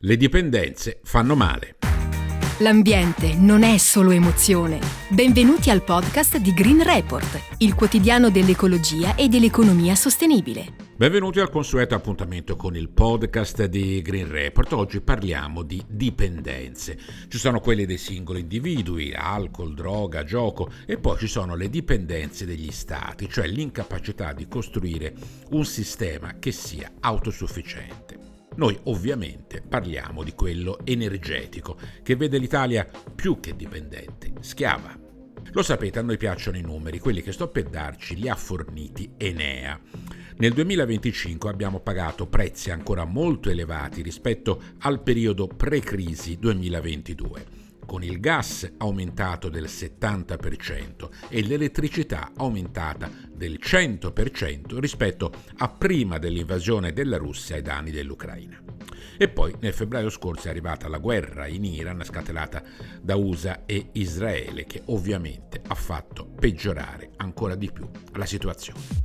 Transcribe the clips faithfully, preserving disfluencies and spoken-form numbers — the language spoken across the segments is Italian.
Le dipendenze fanno male. L'ambiente non è solo emozione. Benvenuti al podcast di Green Report, il quotidiano dell'ecologia e dell'economia sostenibile. Benvenuti al consueto appuntamento con il podcast di Green Report. Oggi parliamo di dipendenze. Ci sono quelle dei singoli individui, alcol, droga, gioco, e poi ci sono le dipendenze degli stati, cioè l'incapacità di costruire un sistema che sia autosufficiente. Noi ovviamente parliamo di quello energetico, che vede l'Italia più che dipendente, schiava. Lo sapete, a noi piacciono i numeri, quelli che sto per darci li ha forniti Enea. Nel duemilaventicinque abbiamo pagato prezzi ancora molto elevati rispetto al periodo pre-crisi duemilaventidue, con il gas aumentato del settanta per cento e l'elettricità aumentata del cento per cento rispetto a prima dell'invasione della Russia ai danni dell'Ucraina. E poi nel febbraio scorso è arrivata la guerra in Iran scatenata da U S A e Israele, che ovviamente ha fatto peggiorare ancora di più la situazione.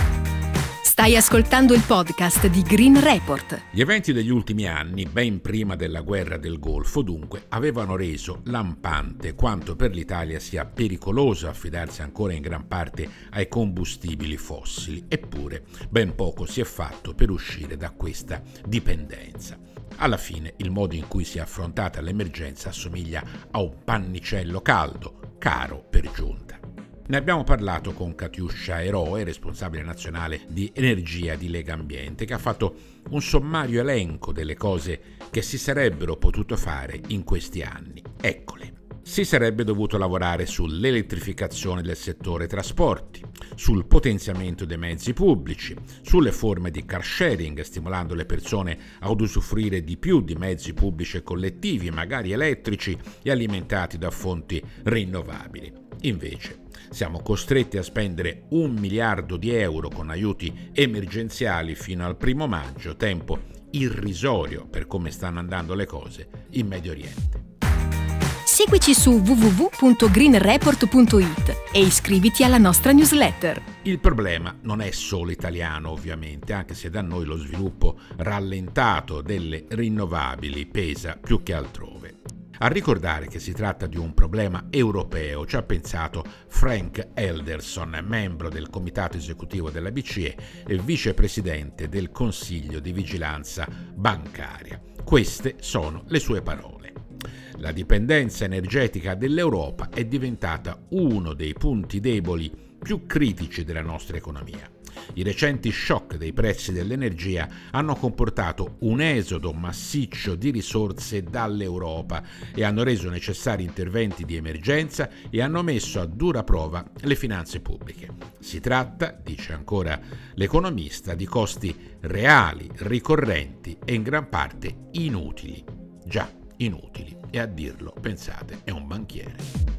Stai ascoltando il podcast di Green Report. Gli eventi degli ultimi anni, ben prima della guerra del Golfo, dunque, avevano reso lampante quanto per l'Italia sia pericoloso affidarsi ancora in gran parte ai combustibili fossili. Eppure, ben poco si è fatto per uscire da questa dipendenza. Alla fine, il modo in cui si è affrontata l'emergenza assomiglia a un pannicello caldo, caro per giunta. Ne abbiamo parlato con Katiuscia Eroe, responsabile nazionale di energia di Lega Ambiente, che ha fatto un sommario elenco delle cose che si sarebbero potuto fare in questi anni. Eccole. Si sarebbe dovuto lavorare sull'elettrificazione del settore trasporti, sul potenziamento dei mezzi pubblici, sulle forme di car sharing, stimolando le persone a usufruire di più di mezzi pubblici e collettivi, magari elettrici e alimentati da fonti rinnovabili. Invece, siamo costretti a spendere un miliardo di euro con aiuti emergenziali fino al primo maggio, tempo irrisorio per come stanno andando le cose in Medio Oriente. Seguici su w w w punto green report punto i t e iscriviti alla nostra newsletter. Il problema non è solo italiano, ovviamente, anche se da noi lo sviluppo rallentato delle rinnovabili pesa più che altrove. A ricordare che si tratta di un problema europeo ci ha pensato Frank Elderson, membro del comitato esecutivo della B C E e vicepresidente del Consiglio di Vigilanza Bancaria. Queste sono le sue parole. La dipendenza energetica dell'Europa è diventata uno dei punti deboli più critici della nostra economia. I recenti shock dei prezzi dell'energia hanno comportato un esodo massiccio di risorse dall'Europa e hanno reso necessari interventi di emergenza e hanno messo a dura prova le finanze pubbliche. Si tratta, dice ancora l'economista, di costi reali, ricorrenti e in gran parte inutili. Già, inutili. E a dirlo, pensate, è un banchiere.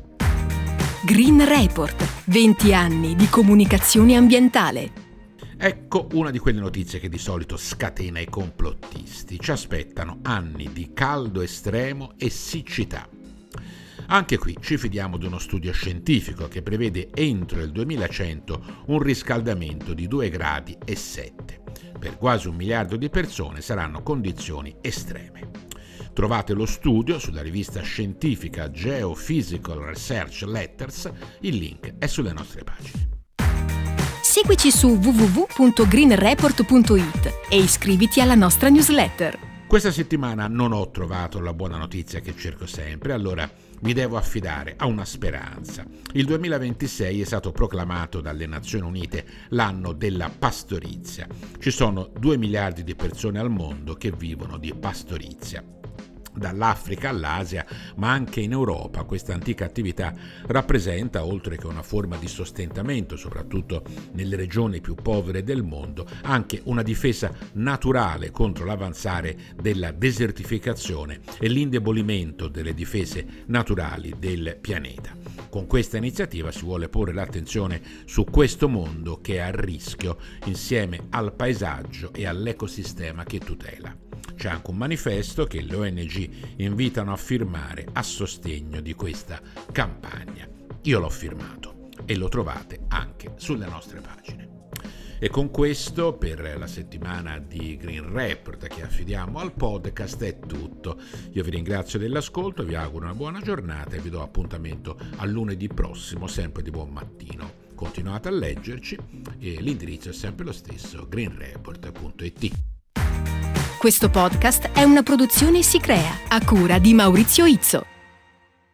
Green Report, venti anni di comunicazione ambientale. Ecco una di quelle notizie che di solito scatena i complottisti. Ci aspettano anni di caldo estremo e siccità. Anche qui ci fidiamo di uno studio scientifico che prevede entro il duemilacento un riscaldamento di due gradi e sette. Per quasi un miliardo di persone saranno condizioni estreme. Trovate lo studio sulla rivista scientifica Geophysical Research Letters, il link è sulle nostre pagine. Seguici su w w w punto green report punto i t e iscriviti alla nostra newsletter. Questa settimana non ho trovato la buona notizia che cerco sempre, allora mi devo affidare a una speranza. Il duemilaventisei è stato proclamato dalle Nazioni Unite l'anno della pastorizia. Ci sono due miliardi di persone al mondo che vivono di pastorizia. Dall'Africa all'Asia, ma anche in Europa, questa antica attività rappresenta, oltre che una forma di sostentamento, soprattutto nelle regioni più povere del mondo, anche una difesa naturale contro l'avanzare della desertificazione e l'indebolimento delle difese naturali del pianeta. Con questa iniziativa si vuole porre l'attenzione su questo mondo che è a rischio, insieme al paesaggio e all'ecosistema che tutela. C'è anche un manifesto che le O N G invitano a firmare a sostegno di questa campagna. Io l'ho firmato e lo trovate anche sulle nostre pagine. E con questo, per la settimana di Green Report che affidiamo al podcast, è tutto. Io vi ringrazio dell'ascolto, vi auguro una buona giornata e vi do appuntamento a lunedì prossimo, sempre di buon mattino. Continuate a leggerci e l'indirizzo è sempre lo stesso, green report punto it. Questo podcast è una produzione SICREA a cura di Maurizio Izzo.